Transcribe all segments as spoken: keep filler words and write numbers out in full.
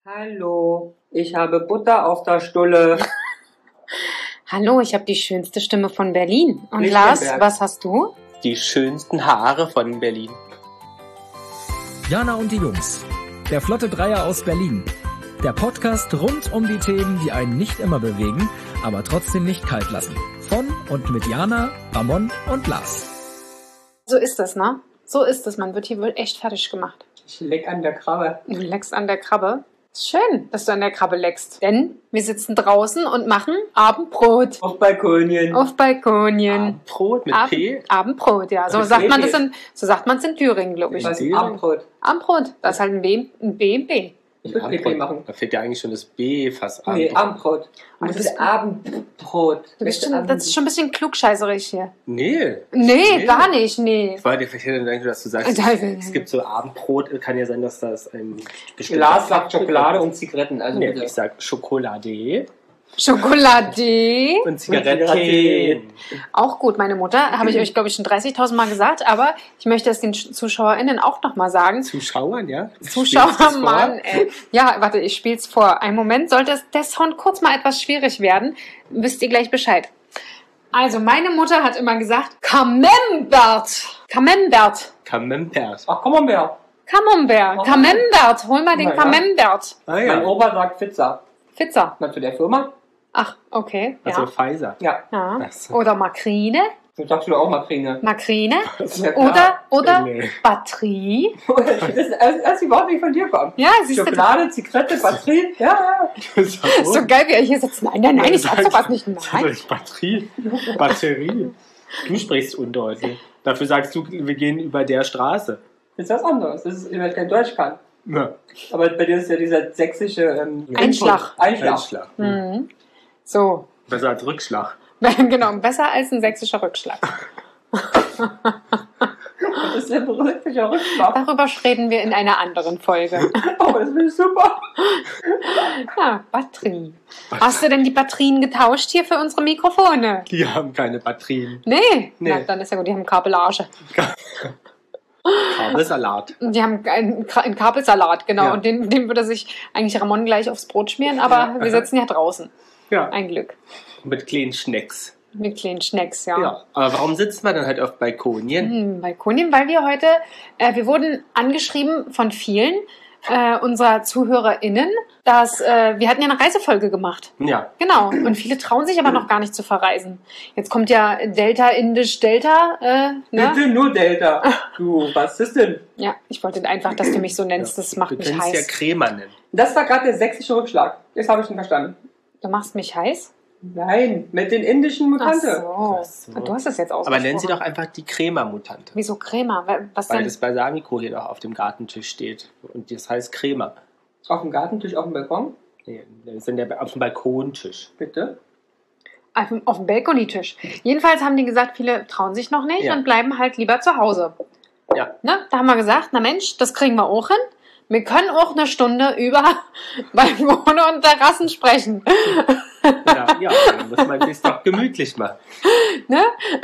Hallo, ich habe Butter auf der Stulle. Hallo, ich habe die schönste Stimme von Berlin. Und Lichtenberg. Lars, was hast du? Die schönsten Haare von Berlin. Jana und die Jungs. Der Flotte Dreier aus Berlin. Der Podcast rund um die Themen, die einen nicht immer bewegen, aber trotzdem nicht kalt lassen. Von und mit Jana, Ramon und Lars. So ist es, ne? So ist es. Man wird hier wohl echt fertig gemacht. Ich leck an der Krabbe. Du leckst an der Krabbe. Ist schön, dass du an der Krabbe leckst. Denn wir sitzen draußen und machen Abendbrot. Auf Balkonien. Auf Balkonien. Abendbrot mit Abend, P. Abendbrot, ja. So Das sagt ist man P. das in, so sagt man es in Thüringen, glaube ich. Was ist Abendbrot? Abendbrot. Das ist halt ein B, ein B, ein B. Ich würde P P machen. Da fehlt ja eigentlich schon das B fast an. Nee, Abendbrot. Und Und du das ist bist- Abendbrot. Du bist schon, das ist schon ein bisschen klugscheißerig hier. Nee. Nee, gar nicht, nee. Ich wollte vielleicht hätte gedacht, dass du sagst, Da- es gibt so Abendbrot, kann ja sein, dass das ein bestimmter Glas sagt Schokolade und Zigaretten. Also Nee, bitte. ich sag Schokolade Schokolade. und Zigaretten. Auch gut, meine Mutter, habe ich euch, glaube ich, schon dreißigtausend Mal gesagt, aber ich möchte es den ZuschauerInnen auch nochmal sagen. Zuschauern, ja? Zuschauer, Spielst du's vor? Mann, ey. Ja, warte, ich spiel's vor. Einen Moment, sollte es der Sound kurz mal etwas schwierig werden, wisst ihr gleich Bescheid. Also, meine Mutter hat immer gesagt, Camembert. Camembert. Camembert. Ach, komm mal her. Camembert. Oh. Camembert. Hol mal den Ja, ja. Camembert. Ah Mein Opa sagt Pizza. Pizza. Na, zu der Firma? Ach, okay. Also Ja. Pfizer. Ja. ja. Ach so. Oder Makrine. So sagst du doch auch Makrine. Makrine. Das ist ja Oder, klar. oder Nee. Batterie. Das ist erst, erst überhaupt nicht von dir kommt. Ja, siehst du. Schokolade, Zigarette, Batterie. Ja, ja. Das ist So geil, wie er hier sitzt. Nein, nein, nein, ich sag sowas nicht. Das Nein. ist Batterie. Batterie. Du sprichst undeutlich. Dafür sagst du, wir gehen über der Straße. Das ist was anderes. Das ist, weil ich kein Deutsch kann. Ja. Aber bei dir ist ja dieser sächsische ähm, Einschlag. Einschlag. Einschlag. Mhm. So. Besser als Rückschlag. Genau, besser als ein sächsischer Rückschlag. Das ist ja ein berühmter Rückschlag. Darüber reden wir in einer anderen Folge. Oh, das finde ich super. Ja, Batterie. Hast du denn die Batterien getauscht hier für unsere Mikrofone? Die haben keine Batterien. Nee. Nee. Na, dann ist ja gut, die haben Kabellage. Kabelsalat. Die haben einen, Ka- einen Kabelsalat, genau. Ja. Und den, den würde sich eigentlich Ramon gleich aufs Brot schmieren, aber Ja. wir sitzen ja draußen. Ja. Ein Glück. Mit kleinen Schnecks. Mit kleinen Schnecks, ja. Ja. Aber warum sitzen wir dann halt auf Balkonien? Hm, Balkonien, weil wir heute, äh, wir wurden angeschrieben von vielen äh, unserer ZuhörerInnen, dass äh, wir hatten ja eine Reisefolge gemacht. Ja. Genau. Und viele trauen sich aber noch gar nicht zu verreisen. Jetzt kommt ja Delta, Indisch, Delta. Äh, ne? Bitte nur Delta. Du, was ist denn? Ja, ich wollte einfach, dass du mich so nennst. Das macht Wir mich können es ja heiß. Krämer nennen. Das war gerade der sächsische Rückschlag. Das habe ich schon verstanden. Du machst mich heiß? Nein, mit den indischen Ach Mutante. so. Ach so. Du hast es jetzt ausgesprochen. Aber nennen Sie doch einfach die Krämer-Mutante. Wieso Crema? Was Weil denn? das Balsamico hier doch auf dem Gartentisch steht. Und das heißt Krämer. Auf dem Gartentisch, auf dem Balkon. Nee, das ist in der, auf dem Balkontisch. Bitte. Auf dem, auf dem Balkonitisch. Jedenfalls haben die gesagt, viele trauen sich noch nicht Ja. und bleiben halt lieber zu Hause. Ja. Ne? Da haben wir gesagt, na Mensch, das kriegen wir auch hin. Wir können auch eine Stunde über Balkone und Terrassen sprechen. Ja, ja, dann muss man sich doch gemütlich machen. Ne?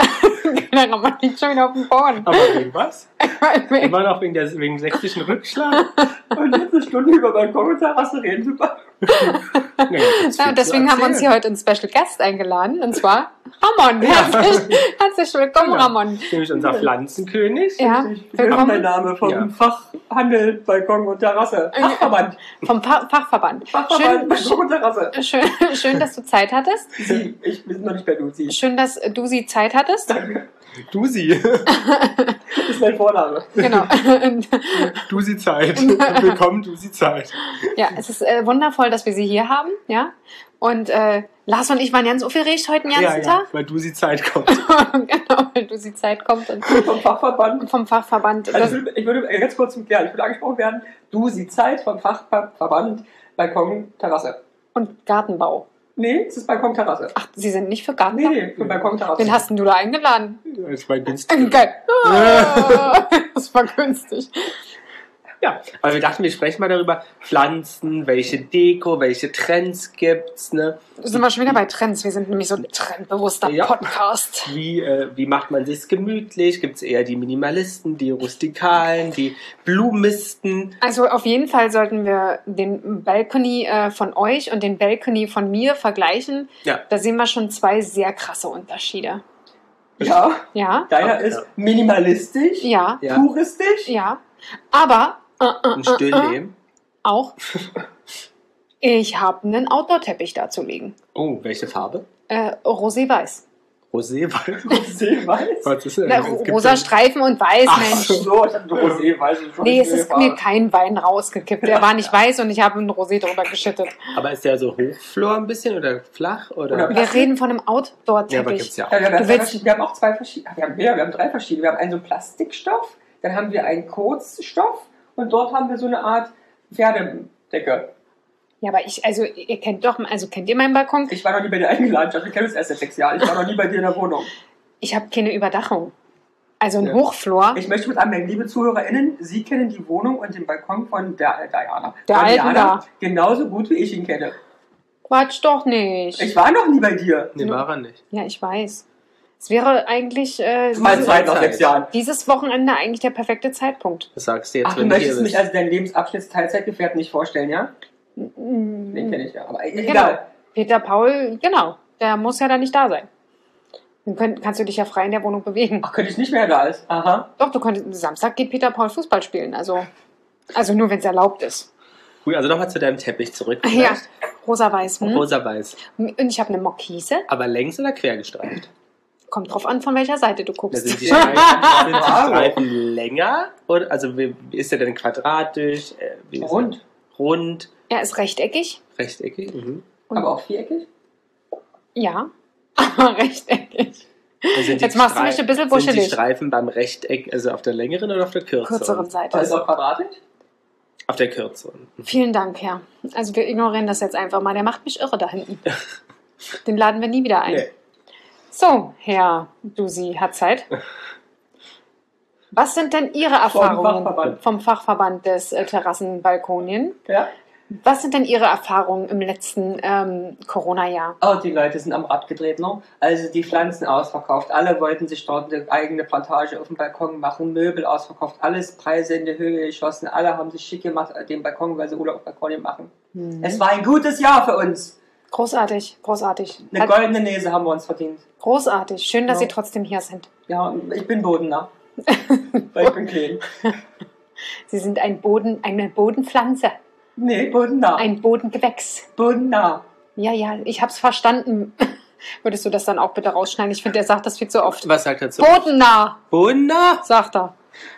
Der Ramon liegt schon wieder auf dem Boden. Aber wegen was? Immer noch wegen, der, wegen dem sächsischen Rückschlag? Und jetzt eine Stunde über Balkon und Terrasse reden. Super. Nee, das Ja, viel und deswegen zu haben wir uns erzählen. hier heute einen Special Guest eingeladen, und zwar Ramon. Herzlich, herzlich willkommen, Ja. Ramon. Nämlich unser Pflanzenkönig. Ja, Das ist willkommen mein Name vom Ja. Fachhandel, Balkon und Terrasse. Fachverband. vom Fa- Fachverband. Fachverband, Schön, Balkon und Terrasse. schön, schön, dass du Zeit hattest. Sie, ich bin noch nicht bei du, sie. Schön, dass du sie Zeit hattest. Du sie. Das ist mein Vorname. Genau. Du sie Zeit. Willkommen, du sie Zeit. Ja, es ist äh, wundervoll, dass wir sie hier haben. Ja. Und äh, Lars und ich waren ganz aufgeregt heute den ganzen Ja, ja, weil du sie Zeit kommt. Tag. Genau, weil du sie Zeit kommt und Vom Fachverband. vom Fachverband. Also Das, ich, würde, ich würde äh, ganz kurz zum Klären, ich würde angesprochen werden, du, sie Zeit vom Fachverband, Balkon, Terrasse. und Gartenbau. Nee, es ist Balkon, Terrasse. Ach, sie sind nicht für Gartenbau? Nee, nee, für Balkon, Terrasse. Wen hast denn du da eingeladen? Das war günstig. Geil. Ah, das war günstig. Ja, aber wir dachten, wir sprechen mal darüber, Pflanzen, welche Deko, welche Trends gibt's, ne? Sind wir schon wieder bei Trends. Wir sind nämlich so ein trendbewusster Ja. Podcast. Wie, äh, wie macht man sich's gemütlich? Gibt's eher die Minimalisten, die Rustikalen, die Blumisten? Also auf jeden Fall sollten wir den Balcony äh, von euch und den Balcony von mir vergleichen. Ja. Da sehen wir schon zwei sehr krasse Unterschiede. Ja, Ja, deiner Ja. ist minimalistisch, ja, Ja. ja. puristisch. ja. Aber äh, äh, Ein äh, äh, Stillleben. auch, ich habe einen Outdoor-Teppich dazu liegen. Oh, welche Farbe? Äh, Rosé-Weiß. Roséweiß. Roséweiß? Was ist denn? Na, Es gibt rosa ja- Streifen und weiß, Ach Mensch. so. So, ich hatte Roséweiß. schon Nee, es eine ist Farbe. mir kein Wein rausgekippt. Der war nicht weiß und ich habe einen Rosé drüber geschüttet. Aber ist der so Hochflor ein bisschen oder flach? Oder? Oder- Wir reden von einem Ja, aber Outdoor-Teppich. gibt's ja auch. Ja, wir, haben Du zwei willst- verschiedene- wir haben auch zwei verschiedene. Wir haben mehr, wir haben drei verschiedene. Wir haben einen so einen Plastikstoff, dann haben wir einen Kurzstoff und dort haben wir so eine Art Pferdedecke. Ja, aber ich, also ihr kennt doch, also kennt ihr meinen Balkon? Ich war noch nie bei dir eingeladen, ich kenne uns erst seit sechs Jahren. Ich war noch nie bei dir in der Wohnung. Ich habe keine Überdachung. Also ein Ja. Hochflor. Ich möchte mit anmerken, liebe ZuhörerInnen, Sie kennen die Wohnung und den Balkon von der äh, Diana. Der von alten Diana da. genauso gut, wie ich ihn kenne. Quatsch doch nicht. Ich war noch nie bei dir. Nee, war er nicht. ja, ich weiß. Es wäre eigentlich äh, Mal dieses, Zeit nach sechs Jahren. dieses Wochenende eigentlich der perfekte Zeitpunkt. Das sagst du jetzt, Ach, du wenn du hier möchtest mich bist. als deinen Lebensabschnitts-Teilzeitgefährten nicht vorstellen, ja? Mhm. Den kenne ich ja, aber Genau. egal. Peter Paul, genau. Der muss ja da nicht da sein. Dann könnt, kannst du dich ja frei in der Wohnung bewegen. Ach, könnte ich nicht mehr da ist. Aha. Doch, du könntest, Samstag geht Peter Paul Fußball spielen. Also, also nur, wenn es erlaubt ist. Gut, also nochmal zu deinem Teppich zurück. Ja, vielleicht. rosa-weiß. Hm? Rosa-weiß. Und ich habe eine Mokise. Aber längs oder quer gestreift? Kommt drauf an, von welcher Seite du Da guckst. sind die Streifen, sind die Streifen länger? Oder, also wie, wie ist der denn quadratisch? Äh, wie ist Rund. er? Rund, Er ist rechteckig. rechteckig. Mhm. Und- Aber auch viereckig? Ja, aber rechteckig. Also sind die Jetzt machst du Strei- mich ein bisschen Sind die wuschelig. Streifen beim Rechteck, also auf der längeren oder auf der kürzeren? Kürzeren Seite. Also auch quadratisch? Auf der kürzeren. Vielen Dank, Herr. Also wir ignorieren das jetzt einfach mal. Der macht mich irre da hinten. Den laden wir nie wieder ein. Nee. So, Herr Dusi hat Zeit. Was sind denn Ihre Erfahrungen Fachverband. vom Fachverband des äh, Terrassenbalkonien? Ja. Was sind denn Ihre Erfahrungen im letzten ähm, Corona-Jahr? Oh, die Leute sind am Rad gedreht, ne? Also die Pflanzen ausverkauft. Alle wollten sich dort eine eigene Plantage auf dem Balkon machen, Möbel ausverkauft, alles Preise in die Höhe geschossen. Alle haben sich schick gemacht an dem Balkon, weil sie Urlaub auf Balkonien machen. Hm. Es war ein gutes Jahr für uns. Großartig, großartig. Eine Hat, goldene Nase haben wir uns verdient. großartig. Schön, dass Ja. Sie trotzdem hier sind. Ja, ich bin bodennah. Weil ich bin klein. Sie sind ein Boden, eine Bodenpflanze, Nee, bodennah. ein Bodengewächs. Bodennah. Ja, ja, ich hab's verstanden. Würdest du das dann auch bitte rausschneiden? Ich finde, der sagt das viel zu oft. Was sagt er zu? Bodennah, Bodennah? sagt er.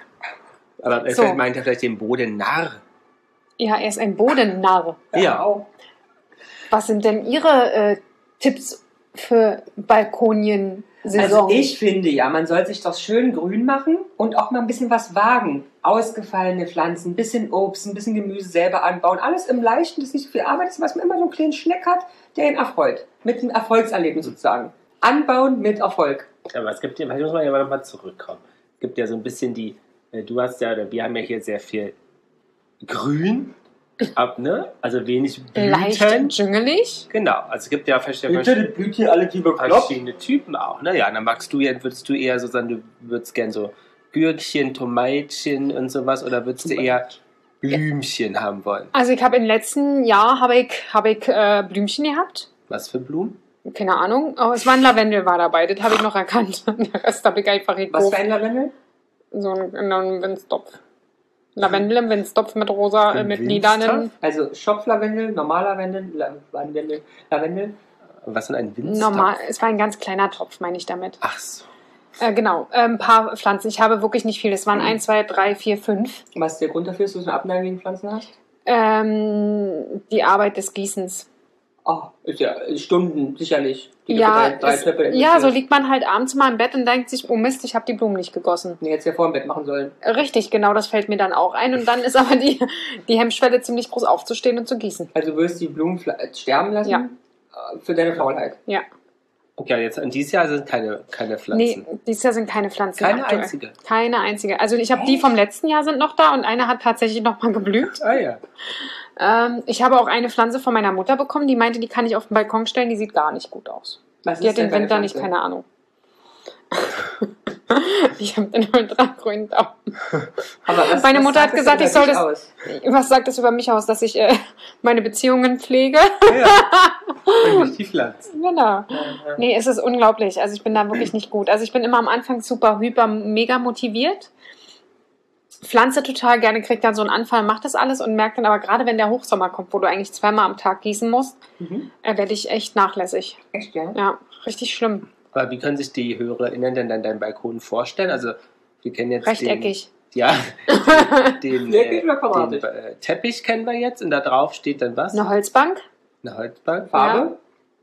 Aber So. vielleicht meint er vielleicht den Bodennarr. Ja, er ist ein Bodennarr. Ja. Auch. Was sind denn Ihre äh, Tipps für Balkonien-Saison? Also ich finde ja, man soll sich das schön grün machen und auch mal ein bisschen was wagen. Ausgefallene Pflanzen, ein bisschen Obst, ein bisschen Gemüse selber anbauen. Alles im Leichten, das ist nicht so viel Arbeit ist, was man immer so einen kleinen Schneck hat, der ihn erfreut. Mit einem Erfolgserlebnis sozusagen. Anbauen mit Erfolg. Aber es gibt ja, vielleicht muss man ja mal nochmal zurückkommen. Es gibt ja so ein bisschen die, äh, du hast ja, oder wir haben ja hier sehr viel Grün, ab, ne? Also wenig Blüten. Leicht dschungelig. Genau, also es gibt ja verschiedene, Bitte, blüht hier alle die bekloppt. verschiedene Typen auch, ne? Ja, dann magst du ja, würdest du eher so sagen, du würdest gern so Gürkchen, Tomatchen und sowas, oder würdest du eher Blümchen haben wollen? Also ich habe im letzten Jahr habe ich, habe ich äh, Blümchen gehabt. Was für Blumen? Keine Ahnung. Aber es war ein Lavendel war dabei. Das habe ich noch erkannt. Der Rest habe ich einfach Was gekauft. für ein Lavendel? So ein, ein Windstopf. Lavendel im Windstopf mit rosa, äh, Ein mit Windstopf? lilanen. Also Schopflavendel, Normallavendel, La- Lavendel, Lavendel. Was denn ein Windstopf? Normal, es war ein ganz kleiner Topf, meine ich damit. Ach so. Äh, genau, äh, ein paar Pflanzen. Ich habe wirklich nicht viel. Es waren eins, zwei, drei, vier, fünf. Was ist der Grund dafür, dass du so eine Abneigung gegen Pflanzen hast? Ähm, die Arbeit des Gießens. Oh, ist ja Stunden sicherlich. Die du Ja, für drei, drei es, Töpfe ja, so investierst. liegt man halt abends mal im Bett und denkt sich, oh Mist, ich habe die Blumen nicht gegossen. Nee, hättest du ja vor dem Bett machen sollen. Richtig, genau, das fällt mir dann auch ein. Und dann ist aber die, die Hemmschwelle ziemlich groß aufzustehen und zu gießen. Also du wirst die Blumen fla- sterben lassen Ja. äh, für deine Faulheit. Ja. Okay, jetzt in dieses Jahr sind keine, keine Pflanzen. Nee, dieses Jahr sind keine Pflanzen. Keine aktuell. einzige? Keine einzige. Also ich habe die vom letzten Jahr sind noch da und eine hat tatsächlich noch mal geblüht. Ah ja. Ähm, ich habe auch eine Pflanze von meiner Mutter bekommen, die meinte, die kann ich auf den Balkon stellen, die sieht gar nicht gut aus. Was Die ist hat den denn Winter deine nicht, Pflanze? keine Ahnung. Ich habe den ultragrünen Daumen. Aber was, Meine was Mutter sagt hat gesagt, über ich soll dich das- aus? Was sagt das über mich aus, dass ich äh, meine Beziehungen pflege? Ja. Und nicht die Pflanzen. Genau. Nee, es ist unglaublich. Also ich bin da wirklich nicht gut. Also ich bin immer am Anfang super, hyper, mega motiviert. Pflanze total gerne, kriegt dann so einen Anfall, macht das alles und merkt dann aber gerade, wenn der Hochsommer kommt, wo du eigentlich zweimal am Tag gießen musst, Mhm. äh, werde ich echt nachlässig. Echt, ja? Ja, richtig schlimm. Aber wie können sich die HörerInnen denn dann deinen Balkon vorstellen? Also, wir kennen jetzt Rechteckig. den... Ja, den, Viereckig äh, oder den quadratisch? äh, Teppich kennen wir jetzt und da drauf steht dann was? Eine Holzbank, Eine Holzbank. Farbe?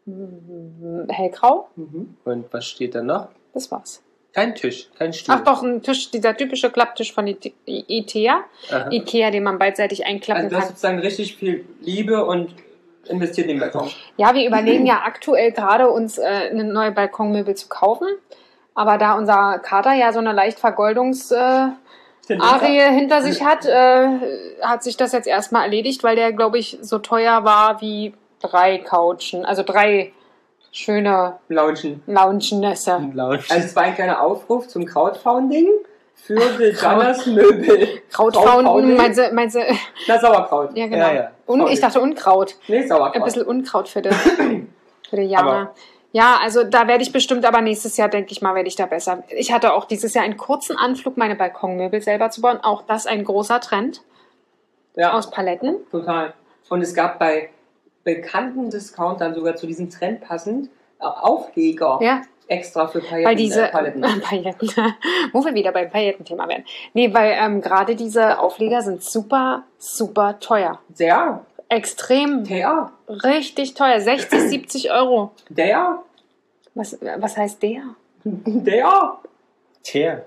mm, hellgrau, Mhm. Und was steht da noch? das war's. Kein Tisch, kein Stuhl. Ach doch, ein Tisch, dieser typische Klapptisch von I- I- Ikea. Aha. Ikea, den man beidseitig einklappen Also du hast kann. sozusagen richtig viel Liebe und investiert in den Balkon. Ja, wir überlegen ja aktuell gerade, uns äh, eine neue Balkonmöbel zu kaufen. Aber da unser Kater ja so eine leicht Vergoldungs-Arie äh, hinter sich hat, äh, hat sich das jetzt erstmal erledigt, weil der, glaube ich, so teuer war wie drei Couchen. Also drei schöne Launchen. Lounge-Nässe. Laut. Also es war ein kleiner Aufruf zum Crowdfunding für Silvanas Möbel. Krautfaunden, meinst du, meinst du, Na, Sauerkraut. ja genau. Ja, ja. Und ich dachte Unkraut. Nee, Ein Sauerkraut. bisschen Unkraut für die, für die Jana. Aber- Ja, also da werde ich bestimmt, aber nächstes Jahr, denke ich mal, werde ich da besser. Ich hatte auch dieses Jahr einen kurzen Anflug, meine Balkonmöbel selber zu bauen. Auch das ein großer Trend Ja, aus Paletten. total. Und es gab bei bekannten Discountern sogar zu diesem Trend passend äh, Aufleger Ja, extra für Paletten. weil diese Äh, Paletten. Pailletten, wo wir wieder beim Paillettenthema werden. Nee, weil ähm, gerade diese Aufleger sind super, super teuer. Der, Extrem, der, richtig teuer. sechzig, siebzig Euro. der, Was, was heißt der? der, Tja.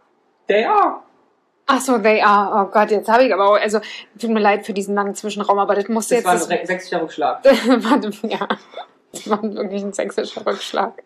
der. Ach so, they are. Oh Gott, jetzt habe ich aber auch, also tut mir leid für diesen langen Zwischenraum, aber das muss Das jetzt. war ein Das, re- sächsischer Rückschlag. Warte, ja, das war wirklich ein sächsischer Rückschlag.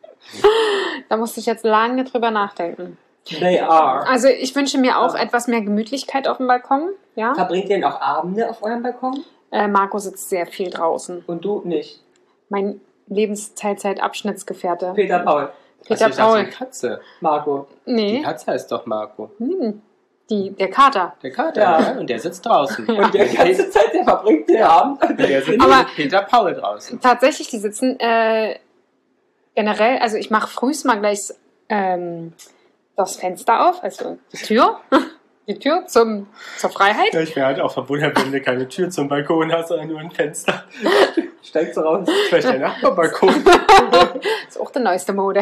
Da musste ich jetzt lange drüber nachdenken. They are. Also ich wünsche mir auch etwas mehr Gemütlichkeit auf dem Balkon. Ja. Verbringt ihr denn auch Abende auf eurem Balkon? Äh, Marco sitzt sehr viel draußen. Und du nicht? Mein Lebensteilzeit-Abschnittsgefährte. Peter Paul. Peter Achso, ich dachte, Paul. die Katze. Marco. Die Nee, Katze heißt doch Marco. hm, die, der Kater. Der Kater, Ja. ja. Und der sitzt draußen. Und der ganze Zeit, der verbringt den Abend. Der sitzt Aber- mit Peter Paul draußen. Tatsächlich, die sitzen äh, generell, also ich mache frühst mal gleich ähm, das Fenster auf, also die Tür, die Tür zum, zur Freiheit. Ja, ich wäre halt auch verwundert, wenn du keine Tür zum Balkon hast, sondern nur ein Fenster. Steigst du raus. Vielleicht der Nachbarbalkon. Das ist auch die neueste Mode.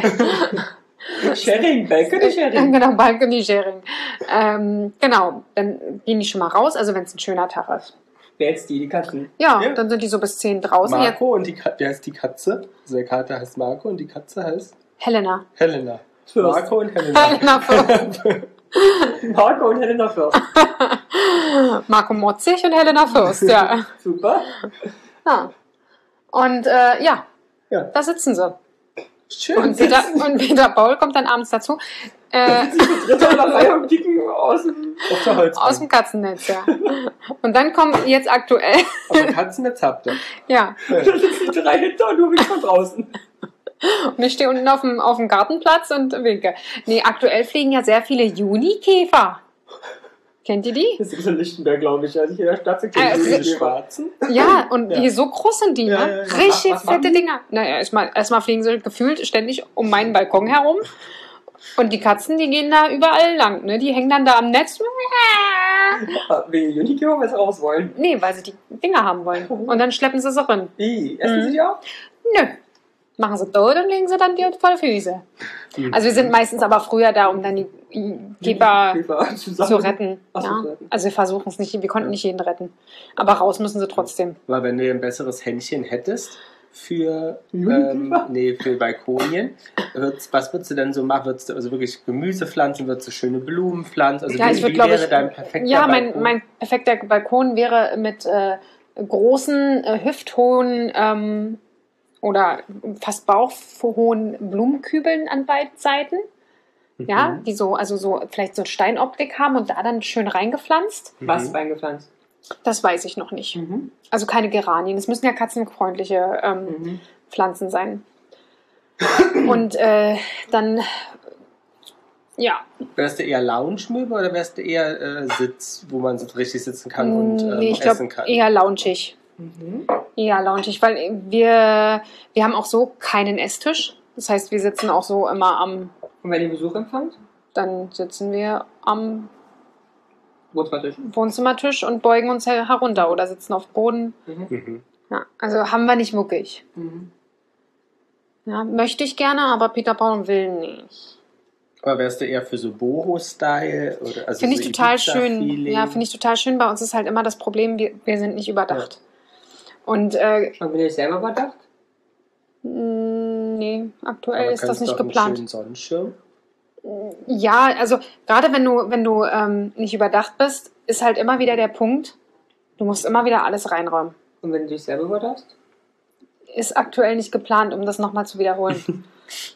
Sharing, Balcony Sharing. Genau, Balcony-Sharing. Ähm, genau, dann gehen die schon mal raus, also wenn es ein schöner Tag ist. Wer jetzt die, die Katzen? Ja, Ja. dann sind die so bis zehn draußen. Ja, Marco und die Katze. Wer heißt die Katze? Also der Kater heißt Marco und die Katze heißt Helena. Helena. Fürst. Marco und Helena. Helena Fürst. Marco und Helena Fürst. Marco Motzig und Helena Fürst, ja. Super. ja. Und äh, ja, Ja. da sitzen sie. Schön. Und Peter, und Peter Paul kommt dann abends dazu. Äh, Dritte oder Reihe und kicken aus dem... Auf der Holzbank. aus dem Katzennetz, ja. Und dann kommen jetzt aktuell, Auf dem Katzennetz habt ihr. ja. Da sitzen die drei hinter und du bist von draußen. Und ich stehe unten auf dem, auf dem Gartenplatz und winke. Nee, aktuell fliegen ja sehr viele Junikäfer. Kennt ihr die? Das ist in Lichtenberg, glaube ich. Also hier in der Stadt sind Äh, Diese es- schwarzen. Ja, und Ja. hier so groß sind die, Ja, ne? ja, ja. Richtig Was- was machen fette die? Dinger. Naja, erstmal erstmal fliegen sie gefühlt ständig um meinen Balkon herum. Und die Katzen, die gehen da überall lang, ne? Die hängen dann da am Netz. Wegen Unicure, weil sie raus wollen. Nee, weil sie die Dinger haben wollen. Und dann schleppen sie sie rein. Wie? Essen Mhm. sie die auch? Nö. Machen sie tot und legen sie dann die vor die Füße. Also wir sind meistens aber früher da, um dann die Geber Käfer zusammen. zu retten. Ach so, Ja? zu retten. Also wir versuchen es nicht, wir konnten nicht jeden retten. Aber raus müssen sie trotzdem. Aber wenn du ein besseres Händchen hättest für, ähm, Junikäfer? nee, für Balkonien, würdest, was würdest du denn so machen? Würdest du also wirklich Gemüse pflanzen? Würdest du schöne Blumen pflanzen? Also Ja, wie, ich würd, wie glaub wäre ich, dein perfekter Ja, mein, Balkon? mein perfekter Balkon wäre mit äh, großen, äh, hüfthohen ähm, oder fast bauchhohen Blumenkübeln an beiden Seiten. Ja, Mhm. die so, also so vielleicht so Steinoptik haben und da dann schön reingepflanzt. Was Mhm. reingepflanzt? Das weiß ich noch nicht. Mhm. Also keine Geranien. Es müssen ja katzenfreundliche ähm, Mhm. Pflanzen sein. Und äh, dann, ja, Wärst du eher Lounge-Möbel oder wärst du eher äh, Sitz, wo man so richtig sitzen kann und ähm, nee, ich essen glaube kann? eher loungig. Mhm. Eher loungig, weil wir, wir haben auch so keinen Esstisch. Das heißt, wir sitzen auch so immer am, Und wenn ihr Besuch empfangt? dann sitzen wir am Wohnzimmertisch. Wohnzimmertisch und beugen uns her- herunter oder sitzen auf Boden. Mhm. Mhm. Ja, also haben wir nicht muckig. Mhm. Ja, möchte ich gerne, aber Peter Paul will nicht. Aber wärst du eher für so Boho-Style? oder also Finde ich so total schön. Ibiza-Feeling? Ja, finde ich total schön. Bei uns ist halt immer das Problem, wir, wir sind nicht überdacht. Und äh, Und bin ich selber überdacht? mh, nee, aktuell Aber ist das kannst nicht doch einen geplant. schönen Sonnenschirm. Ja, also gerade wenn du, wenn du ähm, nicht überdacht bist, ist halt immer wieder der Punkt, du musst immer wieder alles reinräumen. Und wenn du dich selber überdachst? Ist aktuell nicht geplant, um das nochmal zu wiederholen.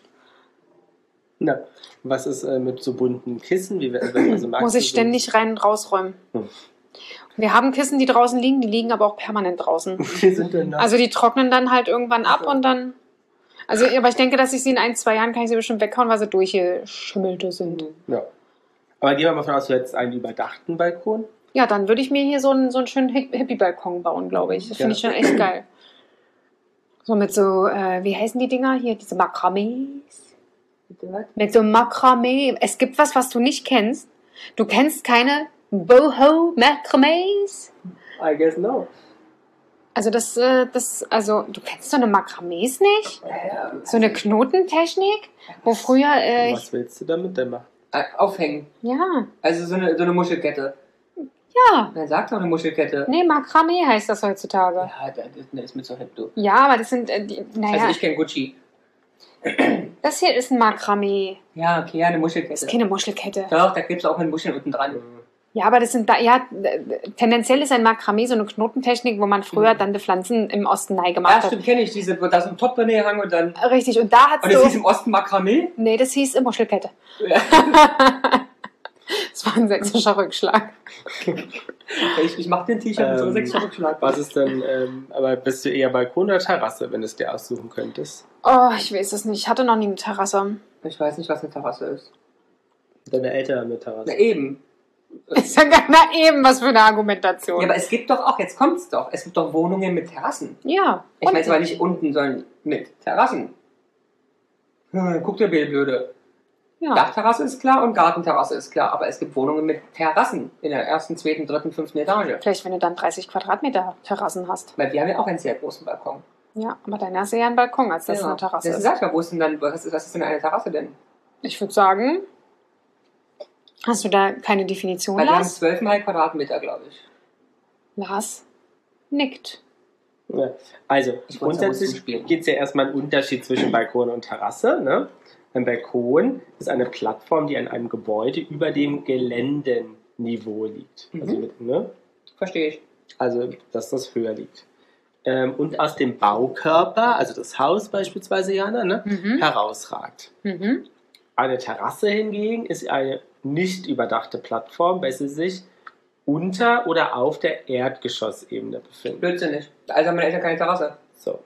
Na, was ist äh, mit so bunten Kissen? Wie, also magst Muss du ich so- ständig rein und rausräumen. Hm. Wir haben Kissen, die draußen liegen, die liegen aber auch permanent draußen. Wie sind denn das? Also die trocknen dann halt irgendwann ab und dann. Also, aber ich denke, dass ich sie in ein, zwei Jahren kann ich sie bestimmt weghauen, weil sie durchgeschimmelte sind. ja. Aber gehen wir mal von aus, du hättest einen überdachten Balkon. Ja, dann würde ich mir hier so einen, so einen schönen Hi- Hippie-Balkon bauen, glaube ich. Das finde Ja. ich schon echt geil. So mit so, äh, wie heißen die Dinger hier? Diese Makramees. Bitte was? Mit so Makramee. Es gibt was, was du nicht kennst. Du kennst keine Boho-Makramees? I guess no. Also das, äh, das, also du kennst so eine Makramees nicht? Ja, So eine Knotentechnik, wo früher, äh, Was willst du damit denn machen? äh, aufhängen. ja, Also so eine, so eine Muschelkette. ja, Wer sagt doch eine Muschelkette? nee, Makramee heißt das heutzutage. Ja, das das ist mir so hip, du. Ja, aber das sind, äh, die, naja, Also ich kenne Gucci. das hier ist ein Makramee. Ja, okay, ja, eine Das Muschelkette. ist keine Muschelkette. Doch, da gibt es auch mit Muscheln unten dran. Ja, aber das sind da, ja, äh, tendenziell ist ein Makramee so eine Knotentechnik, wo man früher dann die Pflanzen im Osten neu Ja, gemacht hat. stimmt, kenne ich. Diese, wo da so ein Top drin hang und dann. Richtig, und da Und hast das hieß du, im Osten Makramee? nee, das hieß Muschelkette. Ja. Das war ein sächsischer Rückschlag. Ich, ich mach den T-Shirt mit so einem Ähm, sechsischen Rückschlag. Was ist denn, ähm, aber bist du eher Balkon oder Terrasse, wenn du es dir aussuchen könntest? Oh, ich weiß es nicht. Ich hatte noch nie eine Terrasse. Ich weiß nicht, was eine Terrasse ist. Deine Eltern haben eine Terrasse. Na eben. Ich sag na eben, was für eine Argumentation. Ja, aber es gibt doch auch, jetzt kommt's doch, es gibt doch Wohnungen mit Terrassen. Ja. Ich meine und- zwar nicht unten, sondern mit Terrassen. Hm, guck dir bitte blöde. ja. Dachterrasse ist klar und Gartenterrasse ist klar, aber es gibt Wohnungen mit Terrassen in der ersten, zweiten, dritten, fünften Etage. Vielleicht, wenn du dann dreißig Quadratmeter Terrassen hast. Weil wir haben ja auch einen sehr großen Balkon. Ja, aber deiner ist eher ein Balkon, als dass es Ja. eine Terrasse Das ist. sag ich mal, wo ist denn dann, was ist, was ist denn eine Terrasse denn? Ich würde sagen, hast du da keine Definition, Weil wir haben Lars? zwölfeinhalb Quadratmeter, glaube ich. Lars nickt. Ja. Also, Ich wollte es grundsätzlich aber spielen. gibt es ja erstmal einen Unterschied zwischen Balkon und Terrasse. Ne? Ein Balkon ist eine Plattform, die an einem Gebäude über dem Geländenniveau liegt. Also, Mhm. mit, ne? Verstehe ich. also, dass das höher liegt. Ähm, und aus dem Baukörper, also das Haus beispielsweise, Jana, ne, Mhm. herausragt. Mhm. Eine Terrasse hingegen ist eine nicht überdachte Plattform, bei der sie sich unter oder auf der Erdgeschossebene befindet. Blödsinnig. Also haben meine Eltern keine Terrasse. So.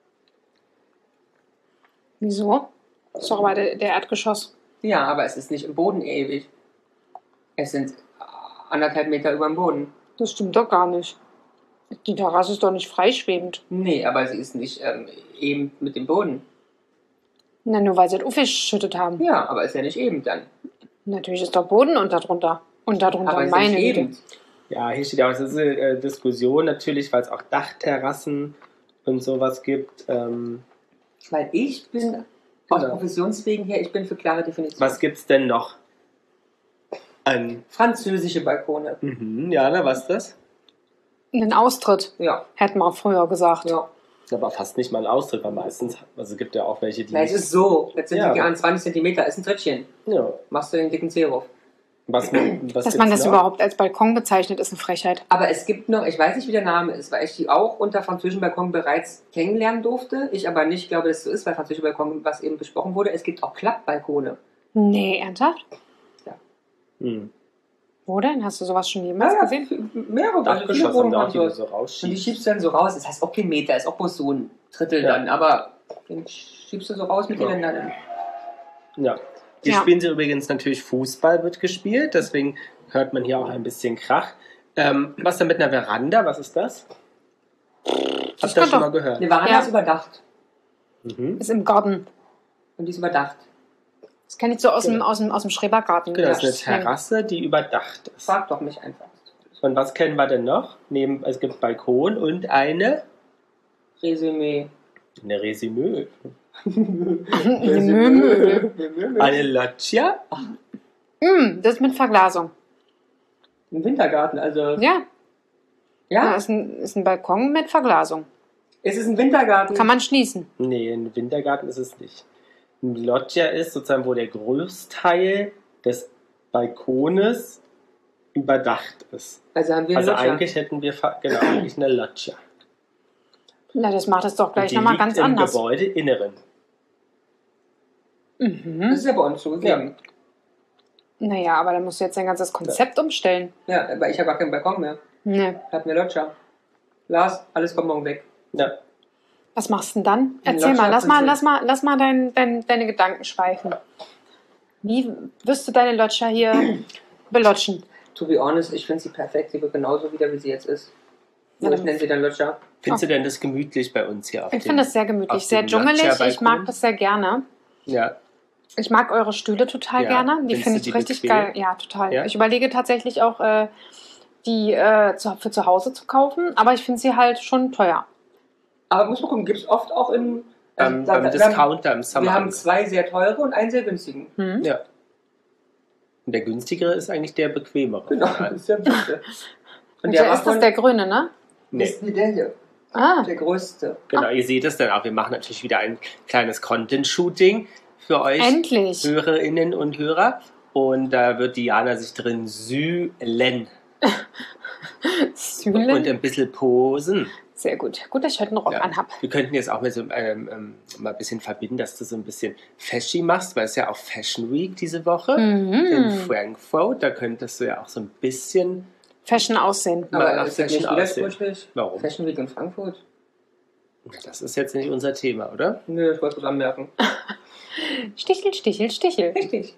Wieso? Das ist doch aber der, der Erdgeschoss. Ja, aber es ist nicht im Boden ewig. Es sind anderthalb Meter über dem Boden. Das stimmt doch gar nicht. Die Terrasse ist doch nicht freischwebend. Nee, aber sie ist nicht ähm, eben mit dem Boden. Na, nur weil sie das aufgeschüttet haben. Ja, aber ist ja nicht eben dann. Natürlich ist doch Boden und darunter. Und darunter Aber es ist ja meine nicht Güte. eben. Ja, hier steht ja auch, es ist eine äh, Diskussion natürlich, weil es auch Dachterrassen und sowas gibt. Ähm, Weil ich bin, aus Genau. Professionswegen her, ich bin für klare Definition. was gibt's denn noch? An, Französische Balkone. mhm, Jana, was ist das? Einen Austritt, Ja, hätten wir früher gesagt. ja. Das ist aber fast nicht mal ein Ausdruck, weil meistens, also es gibt ja auch welche, die Na, es ist so. Jetzt sind Ja. die an zwanzig Zentimeter, ist ein Trittchen. ja. Machst du den dicken Zeh drauf. Was, was Dass man gibt's das noch? überhaupt als Balkon bezeichnet, ist eine Frechheit. Aber es gibt noch, ich weiß nicht, wie der Name ist, weil ich die auch unter französischen Balkon bereits kennenlernen durfte. Ich aber nicht glaube, dass es so ist, weil französische Balkon, was eben besprochen wurde, es gibt auch Klappbalkone. Nee, ernsthaft? Hm. Wo denn? Hast du sowas schon jemals Ja, gesehen? mehrere, also viele Dachgeschoss haben Wohnungen wir auch, haben die du so. so Und die rausschiebst. schiebst du dann so raus. Das heißt auch kein Meter, ist auch bloß so ein Drittel Ja. dann. Aber den schiebst du so raus mit Ja. den Ländern. Ja. Hier Ja. spielen sie übrigens natürlich Fußball, wird gespielt, deswegen hört man hier auch ein bisschen Krach. Ähm, was denn mit einer Veranda? Was ist das? Habt ihr kann schon doch- mal gehört? Eine Veranda Ja. ist überdacht. Mhm. Ist im Garten. Und die ist überdacht. Das kenne ich so aus, dem, Genau. aus, dem, aus dem Schrebergarten. Genau, das Ja, ist eine Terrasse, die überdacht ist. Frag doch mich einfach. Und was kennen wir denn noch? Neben, es gibt Balkon und eine, Resümee. eine Resümee. Resümee. Eine Loggia. Mm, das ist mit Verglasung. Im Wintergarten, also. Ja, Ja? das ist ein, ist ein Balkon mit Verglasung. Es ist ein Wintergarten. Kann man schließen. Nee, ein Wintergarten ist es nicht. Ein Loggia ist sozusagen, wo der Großteil des Balkones überdacht ist. Also haben wir Also Loggia. eigentlich hätten wir fa- genau, eigentlich eine Loggia. Na, das macht es doch Und gleich die nochmal liegt ganz im anders. Gebäudeinneren. Das Mhm. ist ja bei uns so gegeben. Naja, aber dann musst du jetzt dein ganzes Konzept umstellen. Ja, aber ich habe gar keinen Balkon mehr. Nee. Ich habe eine Loggia. Lars, alles kommt morgen weg. Ja. Was machst du denn dann? Ein Erzähl mal, lass mal, Loggia-Prinzip. lass mal, lass mal dein, dein, deine Gedanken schweifen. Wie wirst du deine Loggia hier belotschen? To be honest, ich finde sie perfekt. Sie wird genauso wieder, wie sie jetzt ist. Ja, Ja, ich dann- nenne sie dann Loggia. Findest du denn das gemütlich bei uns hier auf Ich dem- finde das sehr auf gemütlich, dem sehr dschungelig. Ich Loggia-Balkon? mag das sehr gerne. Ja. Ich mag eure Stühle total Ja, gerne. Die findest finde du ich die richtig bequem? geil. Ja, total. Ja? Ich überlege tatsächlich auch, äh, die äh, zu, für zu Hause zu kaufen, aber ich finde sie halt schon teuer. Aber muss man gucken, gibt es oft auch in. also Beim, da- beim da- wir haben- Discounter im Summer. Wir haben zwei sehr teure und einen sehr günstigen. Hm? Ja. Und der günstigere ist eigentlich der bequemere. Genau, das ist der beste. Und Und der der war ist das von- der grüne, ne? Nee. ist wie der hier. Ah, Der größte. Genau, ihr seht es dann auch. Wir machen natürlich wieder ein kleines Content-Shooting für euch endlich. Hörerinnen und Hörer. Und da wird Diana sich drin sühlen Sühle. und ein bisschen posen. Sehr gut. Gut, dass ich heute einen Rock Ja. anhab. Wir könnten jetzt auch mal so ähm, ähm, mal ein bisschen verbinden, dass du so ein bisschen Fashion machst, weil es ja auch Fashion Week diese Woche in Mhm. Frankfurt. Da könntest du ja auch so ein bisschen. Fashion aussehen. Mal Aber nach ist das nicht Fashion aussehen. widersprüchlich? Warum? Fashion Week in Frankfurt? Das ist jetzt nicht unser Thema, oder? Nö, ich wollte es anmerken. Stichel, Stichel, Stichel. Richtig.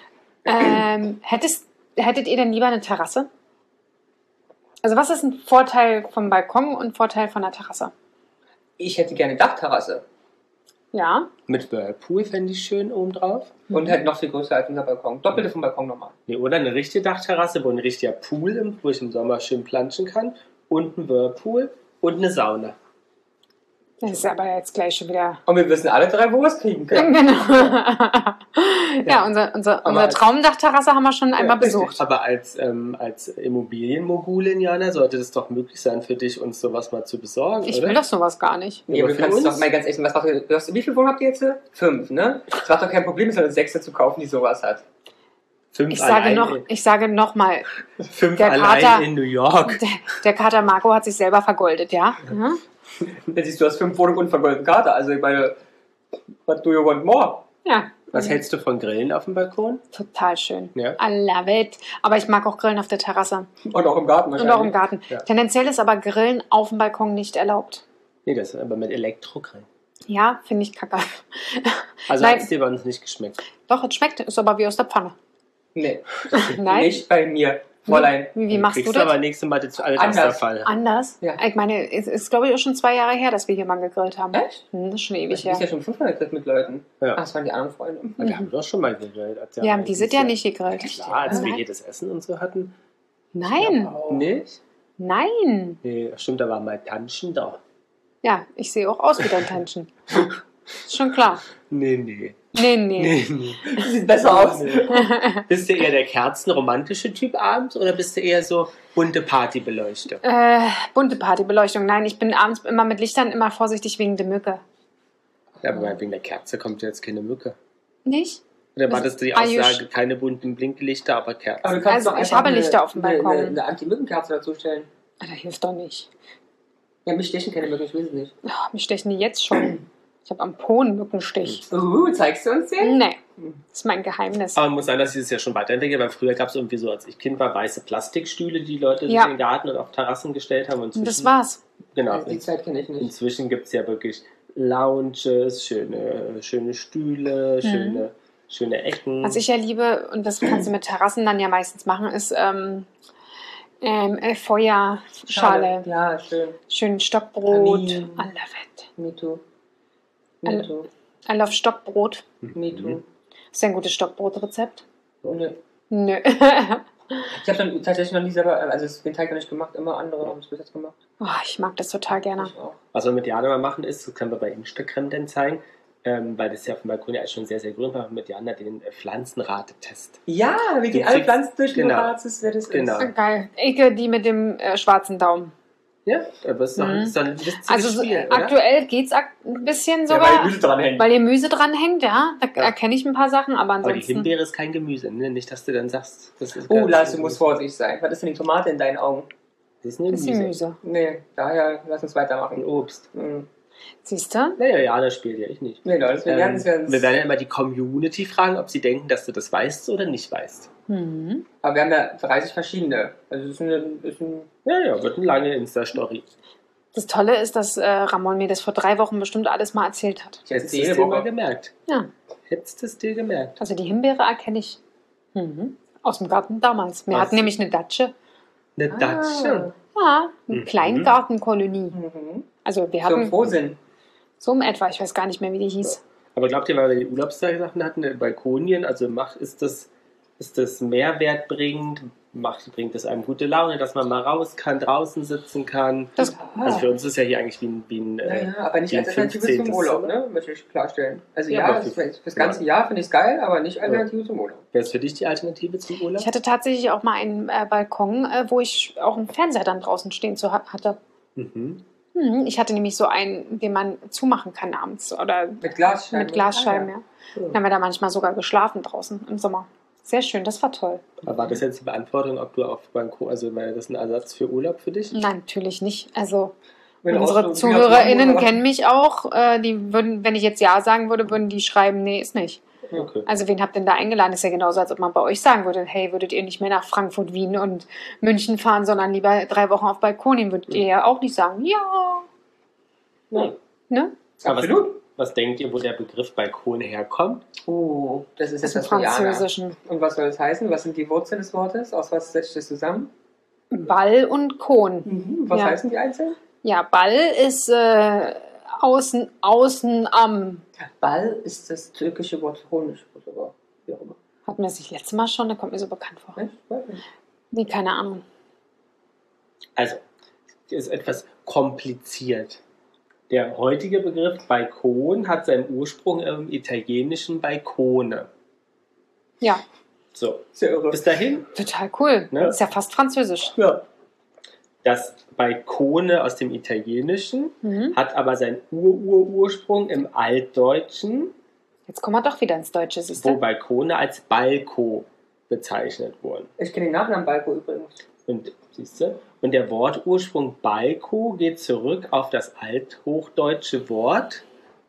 Ähm, hättest, hättet ihr denn lieber eine Terrasse? Also was ist ein Vorteil vom Balkon und Vorteil von der Terrasse? Ich hätte gerne Dachterrasse. Ja. Mit Whirlpool fände ich schön obendrauf. Und halt noch viel größer als unser Balkon. Doppelte vom Balkon nochmal. Nee, oder eine richtige Dachterrasse, wo ein richtiger Pool, im, wo ich im Sommer schön planschen kann. Und ein Whirlpool und eine Sauna. Das ist aber jetzt gleich schon wieder. Und wir wissen alle drei, wo wir es kriegen können. Genau. ja, unser, unser, Aber unser als- Traumdachterrasse haben wir schon einmal richtig. besucht. Aber als, ähm, als Immobilienmogulin, Jana, sollte es doch möglich sein für dich, uns sowas mal zu besorgen, Ich oder? will doch sowas gar nicht. Nee, Aber aber du für kannst uns? doch mal ganz ehrlich, was macht ihr, du hast- wie viele Wohnungen habt ihr jetzt? Fünf, ne? Es macht doch kein Problem, so eine Sechste zu kaufen, die sowas hat. Fünf Ich sage allein, noch, in, ich sage noch mal, fünf der allein Kater- in New York. der, der Kater Marco hat sich selber vergoldet, ja? ja? Dann siehst du, du hast fünf Wohnungen und vergoldeten Kater. Also ich meine, what do you want more? Ja. Was hältst du von Grillen auf dem Balkon? Total schön. Ja. I love it. Aber ich mag auch Grillen auf der Terrasse. Und auch im Garten Und wahrscheinlich. auch im Garten. Ja. Tendenziell ist aber Grillen auf dem Balkon nicht erlaubt. Nee, das ist aber mit Elektrogrill. Ja, finde ich kacke. Also Nein. hat es dir bei uns nicht geschmeckt. Doch, es schmeckt, ist aber wie aus der Pfanne. Nee, Nein? nicht bei mir, Fräulein. Wie, wie machst du Kriegst das? aber nächstes Mal das alles aus Anders. der Fall. Anders? Ja. Ich meine, es ist, glaube ich, auch schon zwei Jahre her, dass wir hier mal gegrillt haben. Echt? Hm, das ist schon Ich ewig bin ja her. schon fünfmal gegrillt mit Leuten. Ja. Ach, das waren die anderen Freunde. Wir haben doch schon mal gegrillt. als Wir haben dieses dieses Jahr Jahr- nicht gegrillt. Klar, als wir Nein. hier das Essen und so hatten. Nein, Nicht? nein. Nee, stimmt, da war mal Tanschen da. Ja, ich sehe auch aus wie dein Tantchen. Ist schon klar. Nee, nee. Nee, nee. Nee, nee. Sieht besser aus. Bist du eher der kerzenromantische Typ abends oder bist du eher so bunte Partybeleuchter? Äh, bunte Partybeleuchtung. Nein, ich bin abends immer mit Lichtern immer vorsichtig wegen der Mücke. Ja, aber wegen der Kerze kommt jetzt keine Mücke. Nicht? Oder war das die Are you Aussage, keine bunten Blinklichter, aber Kerzen? Aber du kannst Also, doch ich einfach habe eine- Lichter auf dem eine- Balkon. Eine, eine Anti-Mückenkerze dazu stellen. Ah, das hilft doch nicht. Ja, mich stechen keine Mücken, ich will es nicht. Oh, mich stechen die jetzt schon. Ich habe am Po einen Mückenstich. Uh, zeigst du uns den? Nee, das ist mein Geheimnis. Aber muss sein, dass dieses ja schon weiterentwickelt, weil früher gab es irgendwie so, als ich Kind war, weiße Plastikstühle, die Leute Ja. in den Garten und auf Terrassen gestellt haben. Und Und das inzwischen- war's. Genau. Also die Zeit kenne ich nicht. Inzwischen gibt es ja wirklich Lounges, schöne, schöne Stühle, schöne, schöne Ecken. Was ich ja liebe, und das kannst du mit Terrassen dann ja meistens machen, ist ähm, ähm, äh, Feuerschale. Ja, schön. Schön Stockbrot. Kamin. I love it. Me too. Me Alle- too. I love Stockbrot. Me too. Ist ja ein gutes Stockbrotrezept? Nö. Nö. Ich habe dann tatsächlich noch nie selber, also den Teig noch nicht gemacht, immer andere haben es bis jetzt gemacht. Oh, ich mag das total gerne. Ich auch. Was wir mit Jana mal machen ist, das können wir bei Instagram dann zeigen, ähm, weil das ja auf dem Balkon ja schon sehr, sehr grün war, mit Jana den äh, Pflanzenratetest. Ja, wir gehen Du alle kriegst- Pflanzen durch den genau. Ratses, wer das Genau. ist. Geil. Ecke, die mit dem äh, schwarzen Daumen. Ja, aber es ist doch, Mhm. ist doch ein witziges Also so, Spiel, oder? aktuell geht's ak ein bisschen Ja, sogar, weil Gemüse dran hängt. weil Gemüse dran hängt, ja. Da Ja. erkenne ich ein paar Sachen, aber Aber die ansonsten. Himbeere ist kein Gemüse, ne? Nicht, dass du dann sagst, das ist Oh, ganz- Lars, du musst vorsichtig sein. Was ist denn die Tomate in deinen Augen? Das ist ein Das ist Gemüse. Gemüse. Nee, daher lass uns Ein weitermachen. Obst. Mhm. Siehst du? Naja, Jana spielt ja, ich nicht. Nee, Leute, wir werden Ähm, es werden wir werden ja immer die Community fragen, ob sie denken, dass du das weißt oder nicht weißt. Mhm. Aber wir haben ja dreißig verschiedene. Also es ist ein, ist ein Ja, ja, wird eine lange Insta-Story. Das Tolle ist, dass äh, Ramon mir das vor drei Wochen bestimmt alles mal erzählt hat. ich Hättest esse du es jede dir mal Woche. gemerkt. Ja. Hättest du es dir gemerkt. Also die Himbeere erkenne ich. Mhm. Aus dem Garten damals. Wir Was? hatten nämlich eine Datsche. Eine Ah. Datsche. Ja, eine Mhm. Kleingartenkolonie. Mhm. Also wir So im hatten Frohsinn. so um etwa, ich weiß gar nicht mehr, wie die hieß. Aber glaubt ihr, weil wir die Urlaubssachen hatten, in Balkonien, also mach, ist das, ist das mehrwertbringend? Macht, bringt es einem gute Laune, dass man mal raus kann, draußen sitzen kann? Das, Also für uns ist ja hier eigentlich wie ein, wie ein Ja, äh, ja, aber nicht wie als ein Alternative zum fünfzehntes Urlaub, ne? Möchte ich klarstellen. Also Ja, ja, aber das, für- das ganze Jahr finde ich es geil, aber nicht Alternative zum Urlaub. Wäre es für dich die Alternative zum Urlaub? ich hatte tatsächlich auch mal einen äh, Balkon, äh, wo ich auch einen Fernseher dann draußen stehen zu, ha- hatte. Mhm. Hm, ich hatte nämlich so einen, den man zumachen kann abends oder Mit Glasscheiben. mit Glasscheiben, Ah, ja. Dann haben wir da manchmal sogar geschlafen draußen im Sommer. Sehr schön, das war toll. Aber war das jetzt die Beantwortung, ob du auf Balkon, also wäre das ein Ersatz für Urlaub für dich? Nein, natürlich nicht. Also Wenn du unsere auch so- ZuhörerInnen Ja, kennen mich auch. Äh, die würden, wenn ich jetzt Ja sagen würde, würden die schreiben, nee, ist nicht. Okay. Also wen habt ihr denn da eingeladen? Ist ja genauso, als ob man bei euch sagen würde, hey, würdet ihr nicht mehr nach Frankfurt, Wien und München fahren, sondern lieber drei Wochen auf Balkonien, würdet ihr ja auch nicht sagen, ja. Ja. Ne? Aber was, Absolut. was denkt ihr, wo der Begriff Balkon herkommt? Oh, das ist Das jetzt ist das im für Jana. Französischen. Und was soll das heißen? Was sind die Wurzeln des Wortes? Aus was setzt das zusammen? Ball und Kohn. Mhm. Was Ja. heißen die einzeln? Ja, Ball ist äh, außen, außen am. Ball ist das türkische Wort für Honig. Oder wie auch immer. Hatten wir es nicht letztes Mal schon? Der kommt mir so bekannt vor. Echt? Weiß nicht. Nee, keine Ahnung. Also, es ist etwas kompliziert. Der heutige Begriff Balkon hat seinen Ursprung im italienischen Balkone. Ja, So, Sehr irre. bis dahin, total cool. Ne? Ist ja fast französisch. Ja. das Balkone aus dem Italienischen Mhm. hat aber seinen Ur-Ur-Ursprung im Altdeutschen, Jetzt kommen wir doch wieder ins Deutsche, siehst wo du? Balkone als Balko bezeichnet wurden. Ich kenne den Nachnamen Balko übrigens. Und, siehst du? Und der Wortursprung Balko geht zurück auf das althochdeutsche Wort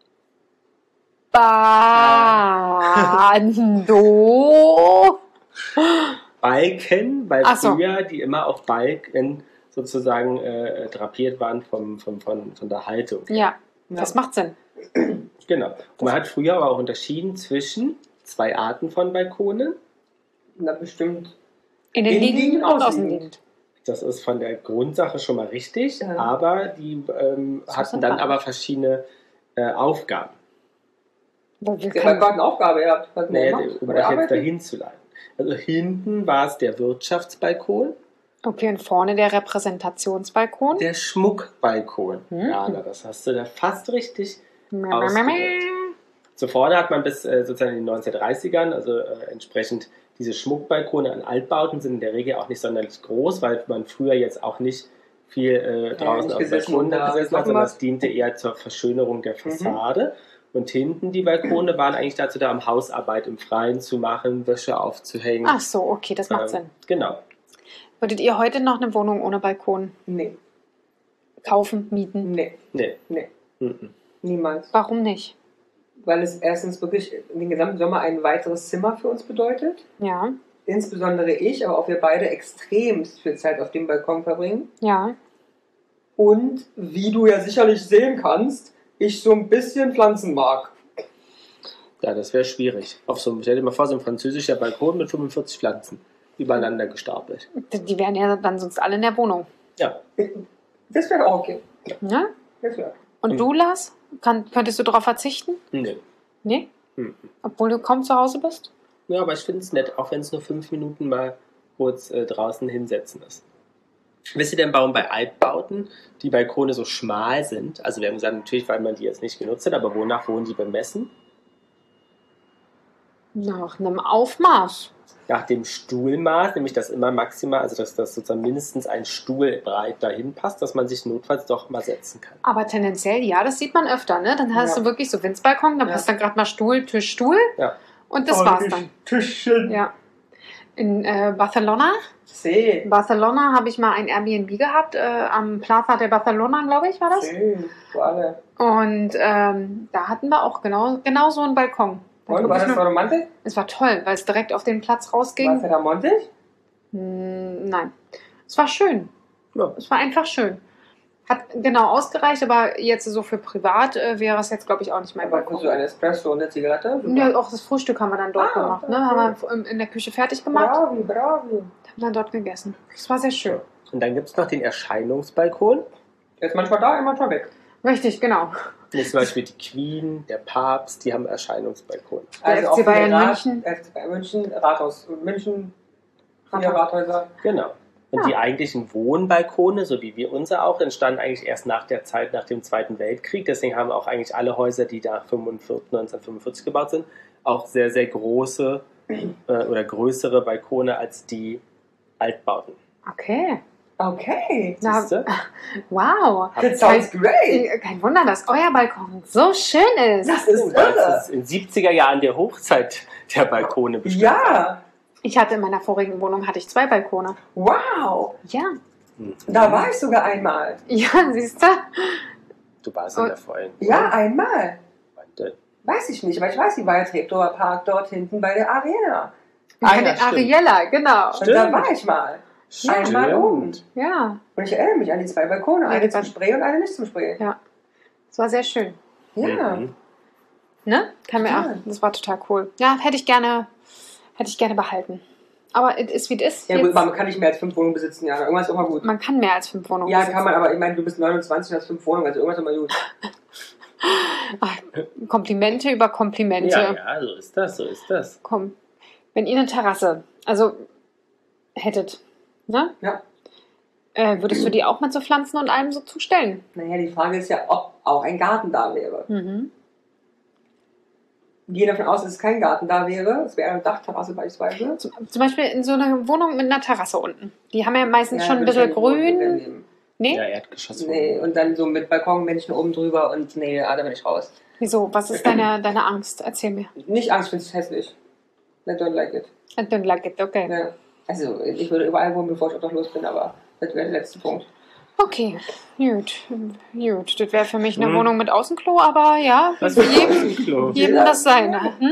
Bando. Balken, weil Ach so. früher die immer auf Balken sozusagen äh, drapiert waren vom, vom, von, von der Haltung. Ja, das macht Sinn. Genau. Und man hat früher aber auch unterschieden zwischen zwei Arten von Balkonen. Na, bestimmt. Innenliegend Innenliegend, und außenliegend. außenliegend. Das ist von der Grundsache schon mal richtig, Ja. aber die ähm, Das hatten ist dann einfach. aber verschiedene äh, Aufgaben. Weil wir Der können- Balko hat eine Aufgabe gehabt. Was Naja, macht? um Oder euch jetzt arbeitet? dahin zu leiten. Also hinten war es der Wirtschaftsbalkon, Okay, und vorne der Repräsentationsbalkon. der Schmuckbalkon. Hm. Ja, na, das hast du da fast richtig. Mäh, ausgedrückt. mäh, mäh. Zuvor hat man bis äh, sozusagen in den neunzehnhundertdreißigern, also äh, entsprechend diese Schmuckbalkone an Altbauten sind in der Regel auch nicht sonderlich groß, weil man früher jetzt auch nicht viel äh, draußen nicht auf dem gesessen Balkon und da gesessen hat, machen sondern was. es diente eher zur Verschönerung der Fassade. Und hinten die Balkone waren eigentlich dazu da, um Hausarbeit im Freien zu machen, Wäsche aufzuhängen. Ach so, okay, das macht Ähm, Sinn. Genau. Würdet ihr heute noch eine Wohnung ohne Balkon Nee, kaufen, mieten? nee, Nee. nee, Mhm. niemals. Warum nicht? Weil es erstens wirklich den gesamten Sommer ein weiteres Zimmer für uns bedeutet. Ja, Insbesondere ich, aber auch wir beide extrem viel Zeit auf dem Balkon verbringen. ja. Und wie du ja sicherlich sehen kannst, ich so ein bisschen Pflanzen mag. Ja, das wäre schwierig. Auf so, stell dir mal vor, so ein französischer Balkon mit fünfundvierzig Pflanzen. Übereinander gestapelt. Die wären ja dann sonst alle in der Wohnung. Ja. Das wäre auch okay. Ja? Das wäre. Und Mhm. du, Lars? Kann, könntest du darauf verzichten? Nee. Nee? Mhm. Obwohl du kaum zu Hause bist? Ja, aber ich finde es nett, auch wenn es nur fünf Minuten mal kurz äh, draußen hinsetzen ist. Wisst ihr denn, warum bei Altbauten die Balkone so schmal sind? Also wir haben gesagt, natürlich, weil man die jetzt nicht genutzt hat, aber wonach wurden die bemessen? Nach einem Aufmaß. Nach dem Stuhlmaß, nämlich dass immer maximal, also dass das sozusagen mindestens ein Stuhl breit dahin passt, dass man sich notfalls doch mal setzen kann. Aber tendenziell, ja, das sieht man öfter, ne? Dann hast Ja. du wirklich so Winzbalkon, dann Ja. passt dann gerade mal Stuhl, Tisch, Stuhl Ja. und das war's Oh, dann. Tischchen. Ja. In äh, Barcelona, See. in Barcelona habe ich mal ein Airbnb gehabt, äh, am Plaza de Barcelona, glaube ich, war das. See. Für alle. Und ähm, da hatten wir auch genau, genau so einen Balkon. Da Und guck war ich das nur- so romantisch? Es war toll, weil es direkt auf den Platz War rausging. es ja da montig? Hm, nein, es war schön. Ja. Es war einfach schön. Hat genau ausgereicht, aber jetzt so für privat äh, wäre es jetzt, glaube ich, auch nicht mein Aber für Balkon. so ein Espresso und eine Zigarette? Super. Ja, auch das Frühstück haben wir dann dort Ah, gemacht. Ne? okay. Haben wir in- in der Küche fertig gemacht, Bravi, bravi. haben dann dort gegessen. Das war sehr schön. Und dann gibt es noch den Erscheinungsbalkon. Jetzt manchmal da, manchmal weg. Richtig, genau. Das ist zum Beispiel die Queen, der Papst, die haben Erscheinungsbalkon. Der F C auch Bayern für Rat- München. F C Bayern München, Rathaus. Und München, vier Rathaus. Rathäuser. Genau. Und Ja. die eigentlichen Wohnbalkone, so wie wir unser auch, entstanden eigentlich erst nach der Zeit, nach dem Zweiten Weltkrieg. Deswegen haben auch eigentlich alle Häuser, die da neunzehnhundertfünfundvierzig gebaut sind, auch sehr, sehr große äh, oder größere Balkone als die Altbauten. Okay. Okay. Na, Siehste? wow. That sounds great. Äh, Kein Wunder, dass euer Balkon so schön ist. Das ist Weil irre. es in den siebziger Jahren der Hochzeit der Balkone bestand. Ja. Ich hatte in meiner vorigen Wohnung hatte ich zwei Balkone. Wow. Ja. Mhm. Da war ich sogar einmal. Ja, siehst du? Du warst in der vollen. Ja, einmal. Warte. Weiß ich nicht, aber ich weiß, die war ja Treptower Park dort hinten bei der Arena. Ah, Bei ja, der stimmt. Ariella, genau. Und da war ich mal. Einmal oben. Ja, Und ich erinnere mich an die zwei Balkone. Ja, Eine die zum waren- Spray und eine nicht zum Spray. ja. Das war sehr schön. Ja. Mhm. Ne? Kann mir Ja. auch. Das war total cool. Ja, hätte ich gerne, hätte ich gerne behalten. Aber es ist wie es ist. Ja, gut, Jetzt- man kann nicht mehr als fünf Wohnungen besitzen, ja. Irgendwas ist immer gut. Man kann mehr als fünf Wohnungen Ja, besitzen. kann man, aber ich meine, du bist neunundzwanzig und hast fünf Wohnungen, also irgendwas ist immer gut. Ach, Komplimente über Komplimente. Ja, ja, so ist das, so ist das. Komm. Wenn ihr eine Terrasse, also hättet, ne? Ja. Äh, würdest du die auch mit so Pflanzen und allem so zustellen? Naja, die Frage ist ja, ob auch ein Garten da wäre. Mhm. Wir gehen davon aus, dass es kein Garten da wäre. Es wäre eine Dachterrasse beispielsweise. Zum, zum Beispiel in so einer Wohnung mit einer Terrasse unten. Die haben ja meistens Ja, schon ein würde ich bisschen ja nicht grün. nehmen. Nee? Ja, Erdgeschoss. Nee, und dann so mit Balkonmännchen oben drüber und nee, ah, da bin ich raus. Wieso? Was ist deine, deine Angst? Erzähl mir. Nicht Angst, ich finde es hässlich. I don't like it. I don't like it, okay. Ja. Also, ich würde überall wohnen, bevor ich obdachlos bin, aber das wäre der letzte Punkt. Okay, gut. Gut, das wäre für mich eine Hm. Wohnung mit Außenklo, aber ja, Was für für jedem, ein Klo? jedem Ja. das seine. Hm?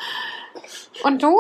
Und du?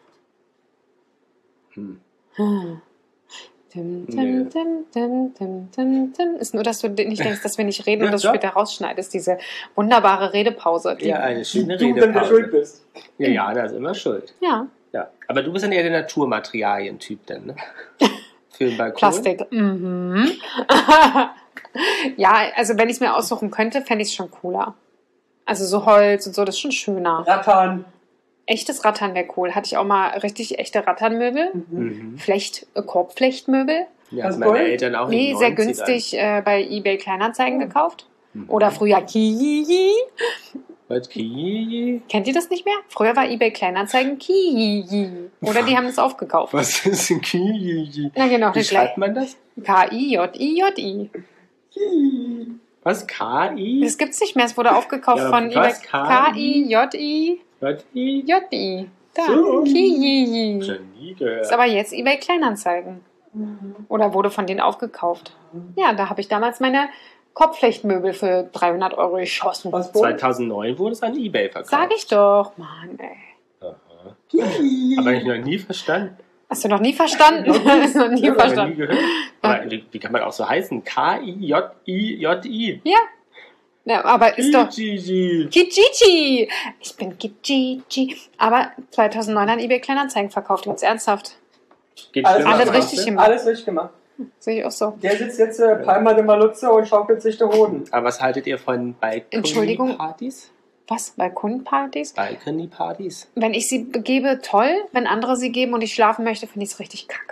Hm. Hm. Tim, Nö. tim, tim, tim, tim, tim, tim. Ist nur, dass du nicht denkst, dass wir nicht reden und Ja, das doch. später rausschneidest, diese wunderbare Redepause. Die, Ja, eine schöne Du, wenn du schuld Redepause. bist. Ja, ja, da ist immer schuld. ja. Ja. Aber du bist dann eher der Naturmaterialien-Typ dann, ne? Für den Balkon. Plastik. Mhm. Ja, also wenn ich es mir aussuchen könnte, fände ich es schon cooler. Also so Holz und so, das ist schon schöner. Rattern. Echtes Rattern wäre cool. Hatte ich auch mal richtig echte Ratternmöbel. Mhm. Flecht, äh, Korbflechtmöbel. Ja, Was haben meine Gold? Eltern auch in Nee, den sehr neunzigern. günstig äh, bei eBay Kleinanzeigen Oh. gekauft. Mhm. Oder früher Kii. Was? Ki? Kennt ihr das nicht mehr? Früher war eBay Kleinanzeigen Kii. Oder die haben das aufgekauft. Was ist ein Ki? Na genau, Wie das schreibt man das? K I J I J I. Was? K I? Das gibt's nicht mehr. Es wurde aufgekauft Ja, von was? eBay. K I? K I J I J I? J I. Da. So. Kijiji. Schon nie gehört. Ist aber jetzt eBay Kleinanzeigen. Oder wurde von denen aufgekauft. Ja, da habe ich damals meine Kopfflechtmöbel für dreihundert Euro geschossen. Was wohl? zweitausendneun wurde es an eBay verkauft. Sag ich doch. Mann, ey. Aber ich noch nie verstanden. Hast du noch nie verstanden? Hast du noch nie Ja, aber verstanden. nie gehört. Aber wie, wie kann man auch so heißen? K I J I J I. Ja. Ja, aber ist doch... Kijiji. Kijiji! Ich bin Kijiji. Aber zweitausendneun an eBay Kleinanzeigen verkauft. Jetzt ernsthaft. Geht Alles schlimmer Alles aus, richtig ne? gemacht. Alles richtig gemacht. Sehe ich auch so. Der sitzt jetzt äh, Palma de Maluzzo und schaukelt sich den Hoden. Aber was haltet ihr von Entschuldigung? Balkony-Partys? Was? Balkonpartys? Balkony-Partys? Wenn ich sie gebe, toll. Wenn andere sie geben und ich schlafen möchte, finde ich es richtig kacke.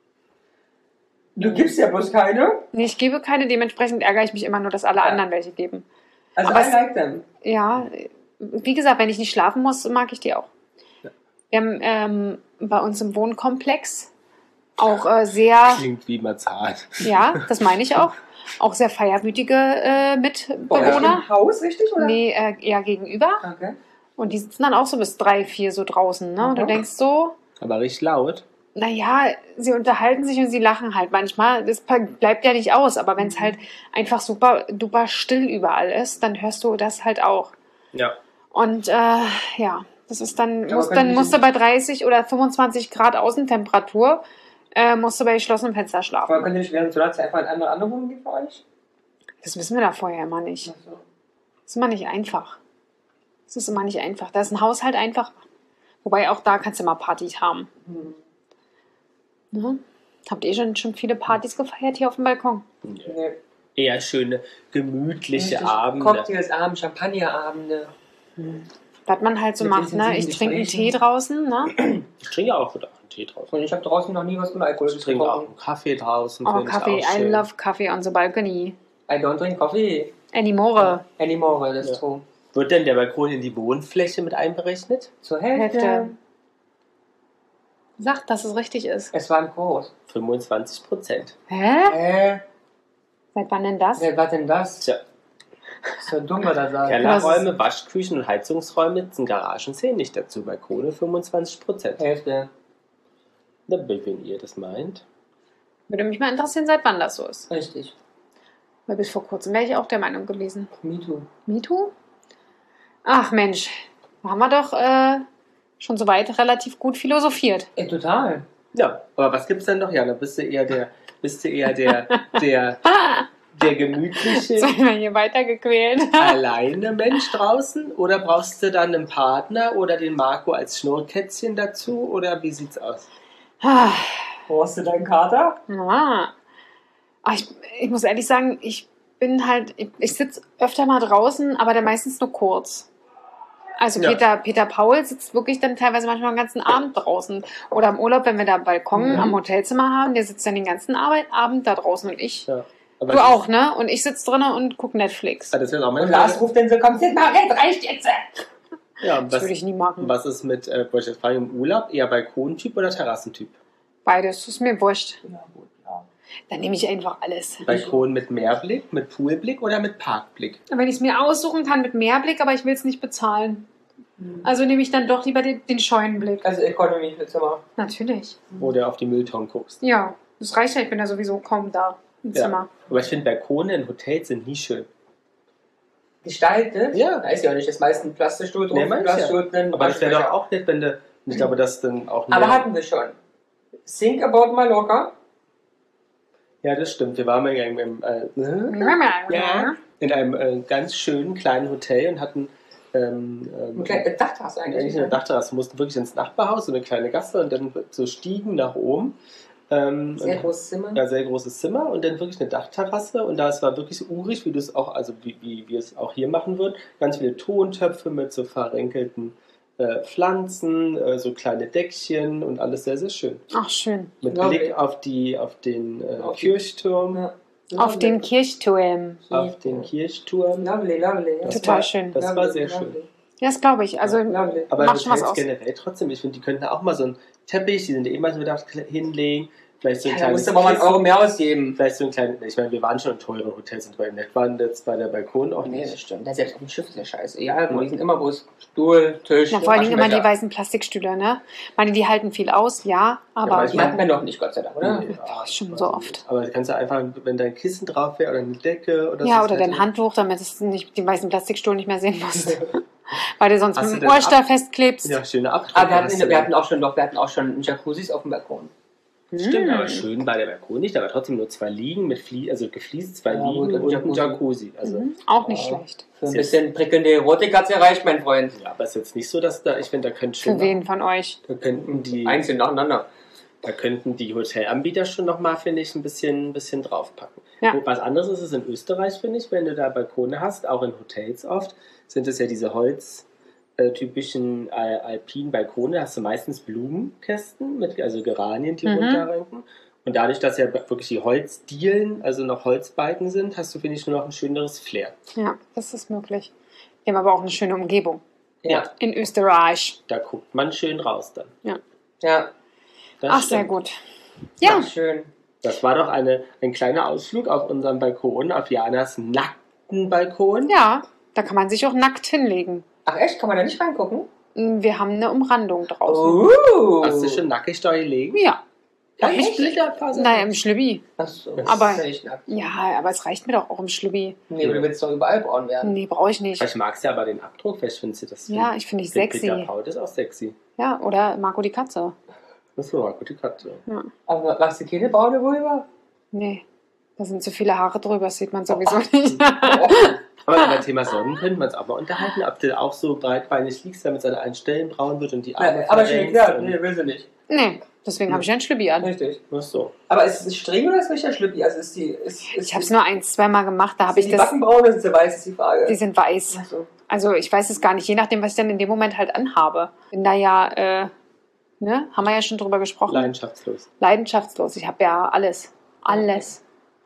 Du gibst ja bloß keine. Nee, ich gebe keine. Dementsprechend ärgere ich mich immer nur, dass alle Ja. anderen welche geben. Also Aber I es- like them. Ja, wie gesagt, wenn ich nicht schlafen muss, mag ich die auch. Wir haben ähm, bei uns im Wohnkomplex auch äh, sehr, Klingt wie Marzahn. ja, das meine ich auch, auch sehr feierwütige äh, Mitbewohner. Im Haus, richtig? Oder? Nee, äh, eher gegenüber. Okay. Und die sitzen dann auch so bis drei, vier so draußen. Ne? Und du Mhm. denkst so, Aber richtig laut. naja, sie unterhalten sich und sie lachen halt manchmal. Das bleibt ja nicht aus, aber wenn es halt einfach super duper still überall ist, dann hörst du das halt auch. Ja. Und äh, ja, das ist dann, Aber muss, kann dann ich musst du nicht- bei dreißig oder fünfundzwanzig Grad Außentemperatur, äh, musst du bei geschlossenem Fenster Aber schlafen. könnt ihr nicht während so einer Zeit einfach in eine andere andere Wohnung gehen für euch? Das wissen wir da vorher immer nicht. Ach so. Das ist immer nicht einfach. Das ist immer nicht einfach. Da ist ein Haushalt einfach. Wobei auch da kannst du mal Partys haben. Hm. Ne? Habt ihr schon, schon viele Partys gefeiert hier auf dem Balkon? Nee. Eher schöne, gemütliche Richtig. Abende. Cocktailsabend, Champagnerabende. Was man halt so Mit macht, ne? Ich intensiven trinke einen Tee Gesprächen. draußen, ne? Ich trinke auch wieder einen Tee draußen. Und ich habe draußen noch nie was mit Alkohol Ich trinke auch getrunken. einen Kaffee draußen. Oh, finde ich Kaffee. auch I schön. love Kaffee on the balcony. I don't drink coffee Anymore. anymore, das Ja. ist true. Wird denn der Balkon in die Wohnfläche mit einberechnet? Zur Hälfte. Hälfte. Sag, dass es richtig ist. Es war ein Kurs. fünfundzwanzig Prozent. Hä? Äh, Seit wann denn das? wer war denn das? Tja, Ist ja dumm, was er sagt. Kellerräume, Waschküchen und Heizungsräume sind Garagen zählen nicht dazu. Balkone fünfundzwanzig Prozent. Hälfte. Na, wenn ihr das meint. Würde mich mal interessieren, seit wann das so ist. Richtig. Weil bis vor kurzem wäre ich auch der Meinung gewesen. Me too. MeToo? Ach Mensch, da haben wir doch äh, schon soweit relativ gut philosophiert. Ey, total. Ja, aber was gibt's denn noch? Ja, da bist du eher der, bist du eher der, der, der gemütliche, Jetzt sind wir hier weitergequält. alleine Mensch draußen? Oder brauchst du dann einen Partner oder den Marco als Schnurrkätzchen dazu? Oder wie sieht's aus? Ah, Brauchst du deinen Kater? ah. Ah, ich, ich muss ehrlich sagen, ich bin halt, ich, ich sitze öfter mal draußen, aber dann meistens nur kurz. Also Ja. Peter, Peter Paul sitzt wirklich dann teilweise manchmal den ganzen Abend draußen. Oder im Urlaub, wenn wir da einen Balkon Mhm. am Hotelzimmer haben, der sitzt dann den ganzen Arbeit, Abend da draußen und ich. Ja. Aber Du auch, ne? Und ich sitze drinnen und gucke Netflix. Ah, das wäre auch meine Und Lars Frage. ruft dann so, komm, jetzt mal rein, reicht jetzt. Ja, Das was, würde ich nie machen. was ist mit, äh, wollte ich jetzt fragen, im Urlaub eher Balkontyp oder Terrassentyp? Beides, ist mir wurscht. Ja, gut, ja. Dann nehme ich einfach alles. Balkon mit Meerblick, mit Poolblick oder mit Parkblick? Wenn ich es mir aussuchen kann mit Mehrblick, aber ich will es nicht bezahlen. Also nehme ich dann doch lieber den, den Scheunenblick. Also Economy für Zimmer. Natürlich. Wo du auf die Mülltonnen guckst. Ja, das reicht ja. Ich bin ja sowieso kaum da im Ja. Zimmer. Aber ich finde, Balkone in Hotels sind nie schön. Gestaltet? Ja. Da ist ja auch nicht das meiste ein Plastikstuhl drauf. Nee, ein meinst ja. Plastikstuhl drin, Aber das wäre doch Waschbecher. auch nett, wenn du, ich glaube, das dann auch Aber mehr- hatten wir schon. Think about Mallorca. Ja, das stimmt. Wir waren mal in einem, äh, Ja. in einem äh, ganz schönen kleinen Hotel und hatten ähm, ähm, Ein kleines Dachterrasse eigentlich. eigentlich eine Dachterrasse. Wir mussten wirklich ins Nachbarhaus, so eine kleine Gasse und dann so Stiegen nach oben. Ähm, Sehr und- großes Zimmer. Ja, sehr großes Zimmer und dann wirklich eine Dachterrasse und da es war wirklich urig, wie du es auch, also wie, wie wir es auch hier machen würden. Ganz viele Tontöpfe mit so verrenkelten äh, Pflanzen, äh, so kleine Deckchen und alles sehr, sehr schön. Ach, schön. Mit Lovely. Blick auf die, auf den äh, Auf die- Kirchturm, Ja. Auf den Kirchturm. auf den Kirchturm. Lovely, lovely. Das Total war, schön. Das war Lovely, sehr lovely. schön. Ja, das glaube ich. Also Aber macht schon was Hotels aus. generell trotzdem, ich finde, die könnten auch mal so einen Teppich, die sind ja immer so gedacht, hinlegen, Vielleicht so ein Ja, da kleines musst du aber mal einen Kissen. Euro mehr ausgeben. Vielleicht so ein kleines, ich meine, wir waren schon in teuren Hotels und bei nett waren jetzt bei der Balkon auch Nee, nicht. das stimmt. Der selbst auf dem Schiff ist ja scheiße. Ja, wo die sind immer bloß Stuhl, Tisch, Na, vor allen Dingen immer die Aschenbecher. weißen Plastikstühle, ne? Ich meine, die halten viel aus, ja, aber aber Die hatten wir noch nicht, Gott sei Dank, oder? Nee, ja, schon so oft. Aber du kannst ja einfach, wenn dein Kissen drauf wäre oder eine Decke oder so. Ja, oder das dein Handtuch, damit du nicht die weißen Plastikstuhl nicht mehr sehen musst. Weil du sonst Hast mit du dem denn Ohrster ab- festklebst. Ja, schöne Abdrücke. Aber wir hatten, hast du wir hatten auch schon, doch, wir hatten auch schon Jacuzzis auf dem Balkon. Stimmt, aber schön war der Balkon nicht, aber trotzdem nur zwei Liegen mit Flie also gefliest, zwei Ja, Liegen gut, und und ein Jacuzzi. Also, Mhm. Auch nicht Ja. schlecht. Für ein Ist bisschen prickelnde Erotik hat's erreicht, mein Freund. ja, aber es ist jetzt nicht so, dass da, ich finde, da könnte Für schon, wen von euch? da könnten die, Einzeln nacheinander. da könnten die Hotelanbieter schon nochmal, finde ich, ein bisschen, ein bisschen draufpacken. Ja. Was anderes ist es in Österreich, finde ich, wenn du da Balkone hast, auch in Hotels oft, sind es ja diese Holz, äh, typischen äh, alpinen Balkone, da hast du meistens Blumenkästen, mit, also Geranien, die Mhm. runterranken. Und dadurch, dass ja wirklich die Holzdielen, also noch Holzbalken sind, hast du, finde ich, nur noch ein schöneres Flair. Ja, das ist möglich. Wir haben aber auch eine schöne Umgebung. Ja. In Österreich. Da guckt man schön raus dann. Ja. Das Ach, sehr stimmt. gut. Ja, Schön. Das war doch eine, ein kleiner Ausflug auf unserem Balkon, auf Janas nackten Balkon. ja, da kann man sich auch nackt hinlegen. Ach echt? Kann man da nicht reingucken? Wir haben eine Umrandung draußen. Uh. Hast du schon nackig da gelegen? Ja, Ja, echt? Splitterfaser? naja, im Schlübbi. Achso, Aber- ist ja nicht nackt. Ja, aber es reicht mir doch auch im Schlübbi. Nee, aber du willst doch überall braun werden. Nee, brauche ich nicht. Ich mag's ja aber den Abdruck, vielleicht findest du das. Ja, ich finde ich Peter sexy. Paul ist auch sexy. Ja, oder Marco die Katze. Das war gut, die Katze. Ja. Aber machst du keine braune Vulva? Nee, da sind zu viele Haare drüber, das sieht man sowieso nicht. Aber über das Thema Sonnen könnte man es auch mal unterhalten, ob du auch so breitbeinig liegst, damit es an allen Stellen braun wird und die Arme Aber schon verrenkst klar, und- nee, will sie nicht. Nee, deswegen habe ich einen Schlübbi an. Richtig. Ach so. Aber ist es streng oder ist es der Schlüppi? Also ist die. Ist, ist Ich habe es nur ein, zweimal gemacht, da habe sind ich die das. Backen braun oder sind sie weiß, ist die Frage. Die sind weiß. Ach so. Also ich weiß es gar nicht, je nachdem, was ich dann in dem Moment halt anhabe. Bin da ja, äh, ne, haben wir ja schon drüber gesprochen. Leidenschaftslos. Leidenschaftslos. Ich habe ja alles. Alles.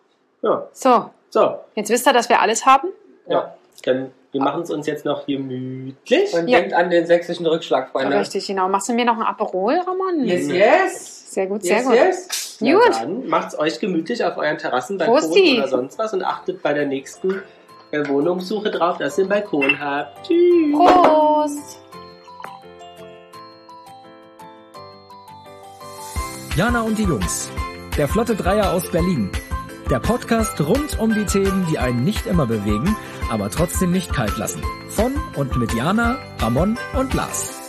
Ja, So, so. jetzt wisst ihr, dass wir alles haben? Ja. Dann, wir machen es uns jetzt noch gemütlich. Und Ja. denkt an den sächsischen Rückschlag, Freunde. Richtig, genau. Machst du mir noch ein Aperol, Ramon? Yes, yes. Sehr gut, sehr Yes, gut. yes. Na Gut. Dann macht's euch gemütlich auf euren Terrassen, Balkon Prosti. oder sonst was und achtet bei der nächsten äh, Wohnungssuche drauf, dass ihr einen Balkon habt. Tschüss. Prost! Jana und die Jungs. Der Flotte Dreier aus Berlin. Der Podcast rund um die Themen, die einen nicht immer bewegen, aber trotzdem nicht kalt lassen. Von und mit Jana, Ramon und Lars.